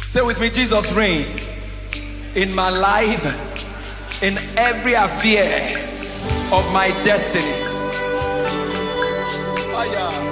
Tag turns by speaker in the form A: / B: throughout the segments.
A: Say with me, Jesus reigns in my life, in every affair of my destiny. Fire.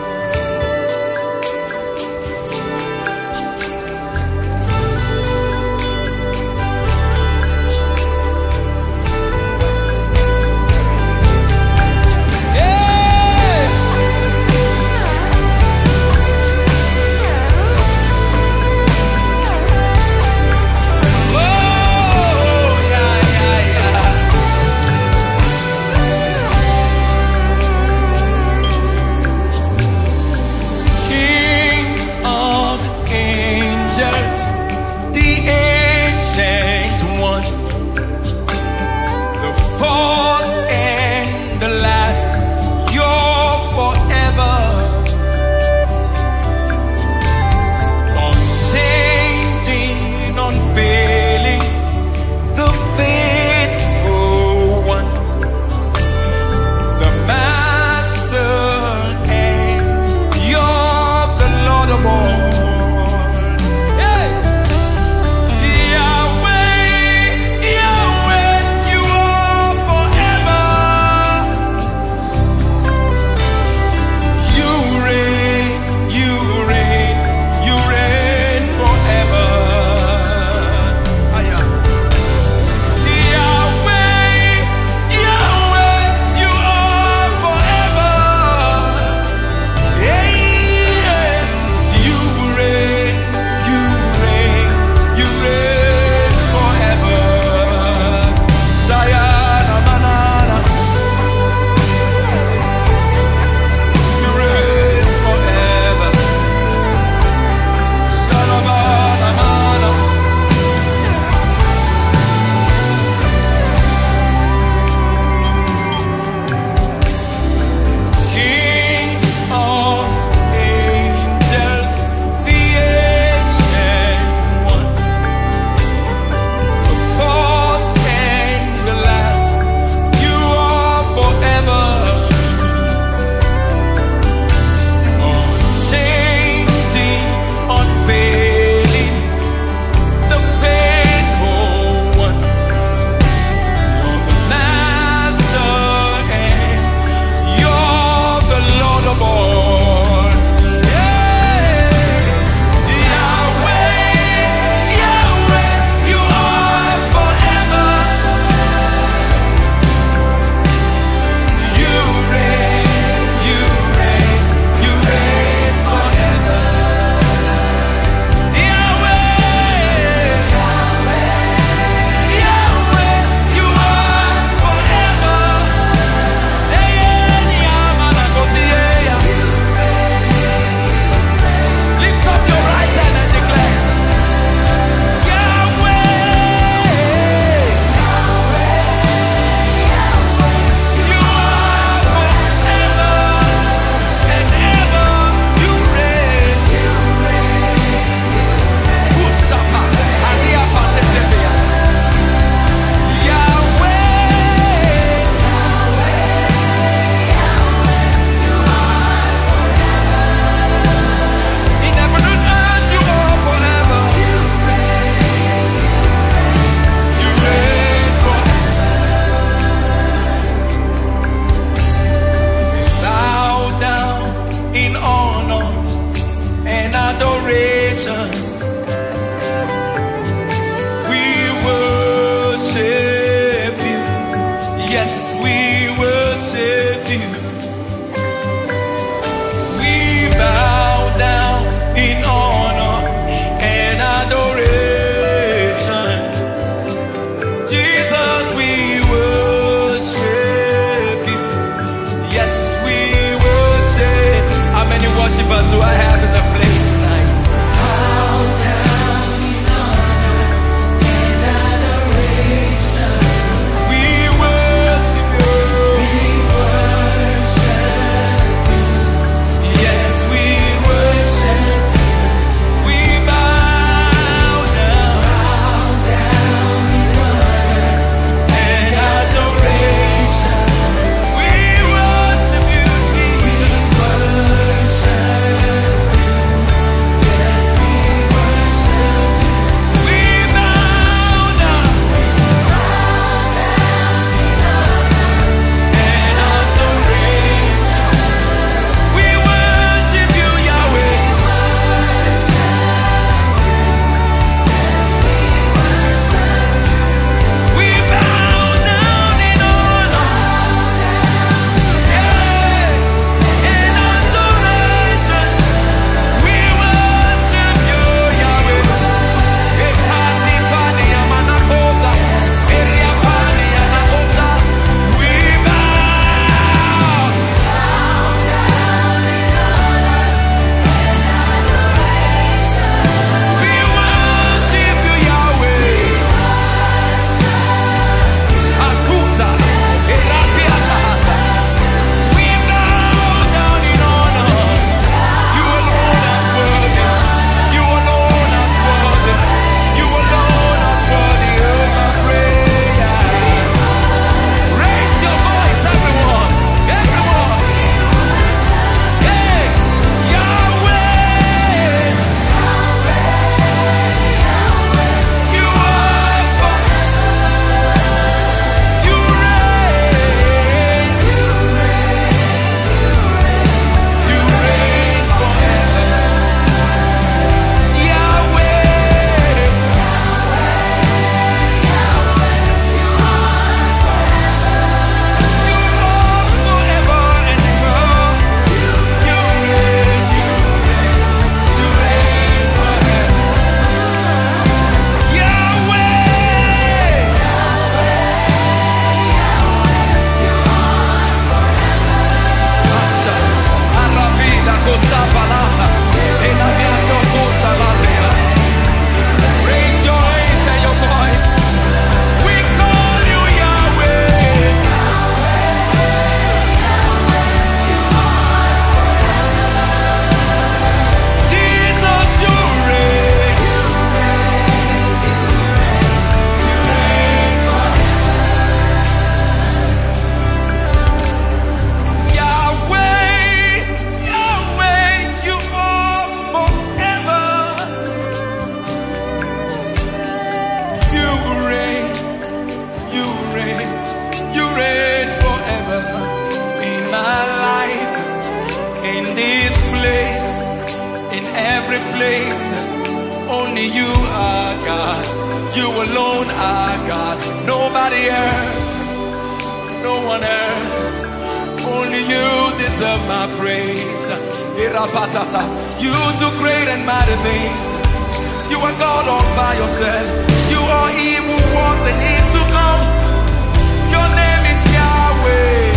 A: place. Only you are God. You alone are God. Nobody else. No one else. Only you deserve my praise. You do great and mighty things. You are God all by yourself. You are He who was and is to come. Your name is Yahweh.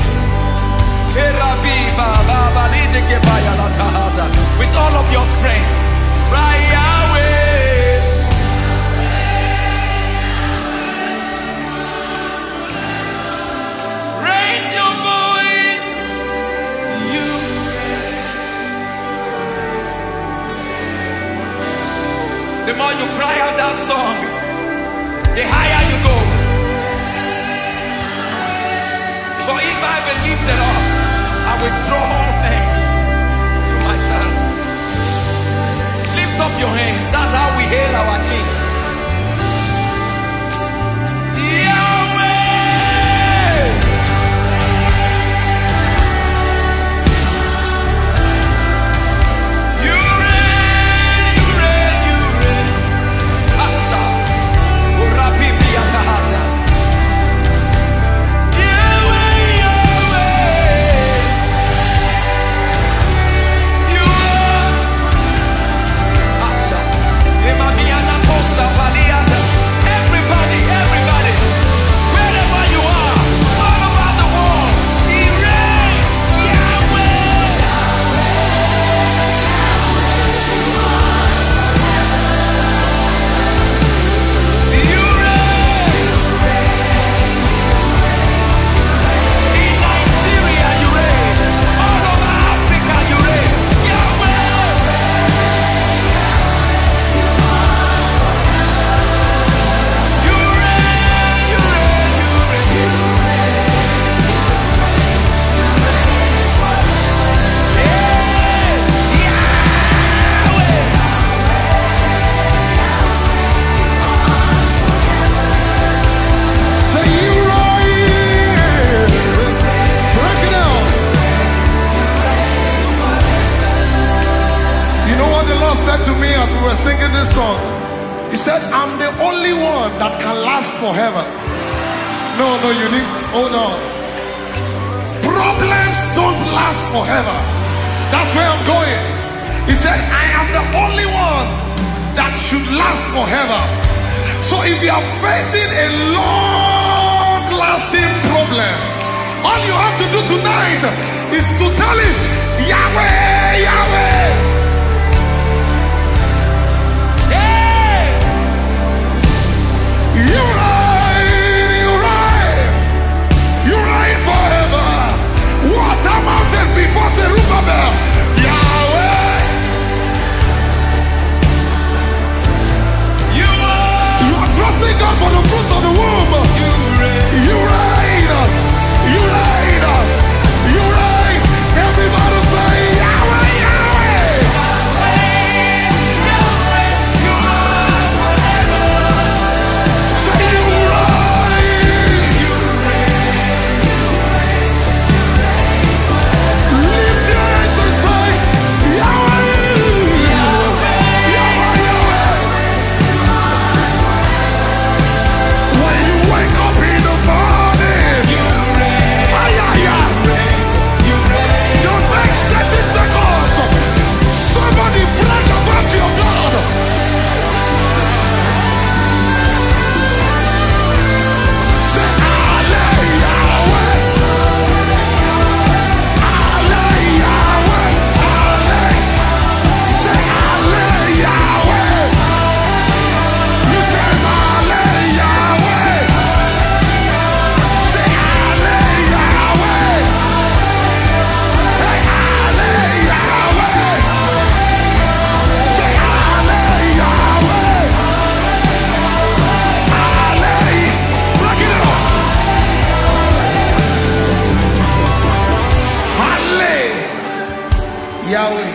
A: With all of your strength, right, Yahweh. Raise your voice. You. The more you cry out that song, the higher you go. For if I be lifted up, I will draw all men to myself. Lift up your hands. That's how we hail our King. Yahweh! You reign, you reign, you reign. Asha, Urapipi Akahasa. Everybody, everybody, wherever you are, all over the world, He reigns. Yahweh. You reign. In Nigeria, you reign. All over Africa, you reign. Yahweh.
B: Said to me as we were singing this song, He said, I'm the only one that can last forever. No, you didn't. Hold on. Problems don't last forever. That's where I'm going. He said, I am the only one that should last forever. So if you are facing a long-lasting problem, all you have to do tonight is to tell Him, Yahweh, Yahweh. You reign forever. What a mountain before Zerubbabel. Yahweh. You are trusting God for the fruit of the womb. You reign. You reign. You reign. Everybody say Yahweh, Yahweh. Yahweh.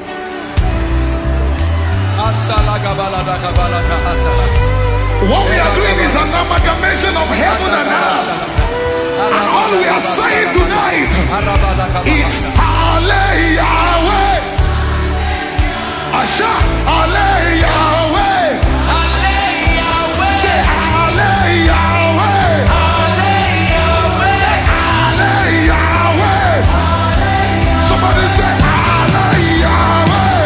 B: What we are doing is an amalgamation of heaven and earth. And all we are saying tonight is Hallelujah, Yahweh. Asha, Ale Yahweh. Say Ale Yahweh. Ale Yahweh. Somebody say Ale Yahweh.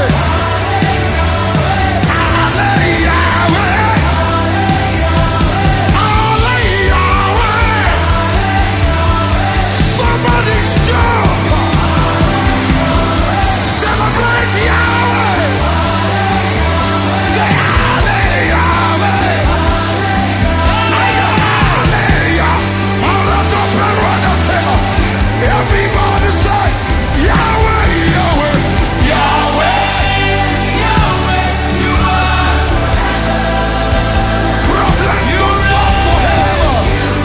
B: Ale Yahweh. Ale Yahweh. Somebody's jump. Celebrate Yahweh. Say Ale Yahweh. Everybody say Yahweh, Yahweh, Yahweh, Yahweh, you are. Problems don't last forever.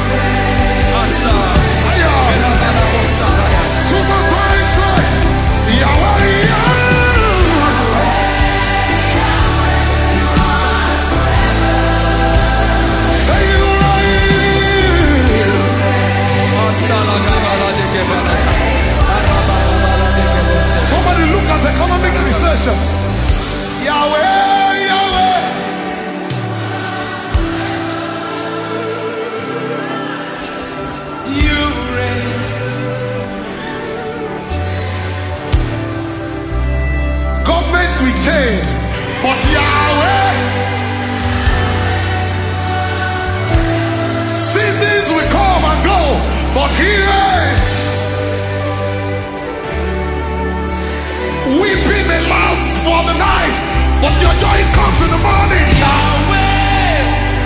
B: Two more times say Yahweh, Yahweh. Say you right. Somebody look at economic recession. Yahweh, Yahweh.
A: You reign.
B: Governments will change, but Yahweh. Seasons will come and go, but He reigns. Weeping may last for the night, but your joy comes in the morning.
A: Yahweh.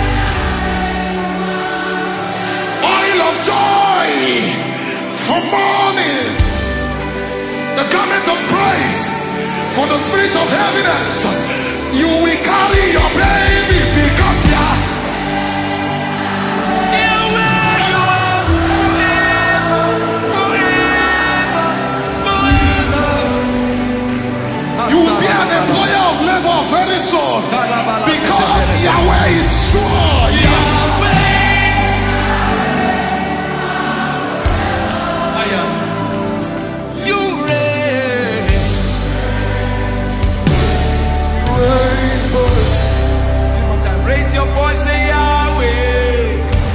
B: Oil of joy for morning. The garment of praise for the spirit of heaviness. You will carry your baby because
A: Yahweh, you are forever, forever, forever.
B: you will be an employer of labor very soon. Because Yahweh is sure.
A: You reign.
B: Reign forever.
A: One more time. Raise your voice, say Yahweh.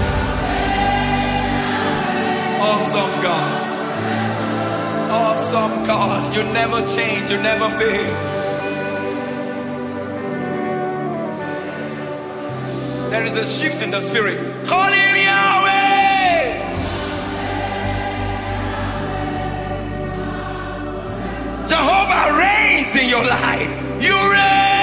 A: Awesome God. Awesome God. You never change. You never fail. There is a shift in the spirit. Call him Yahweh. Jehovah reigns in your life. You reign.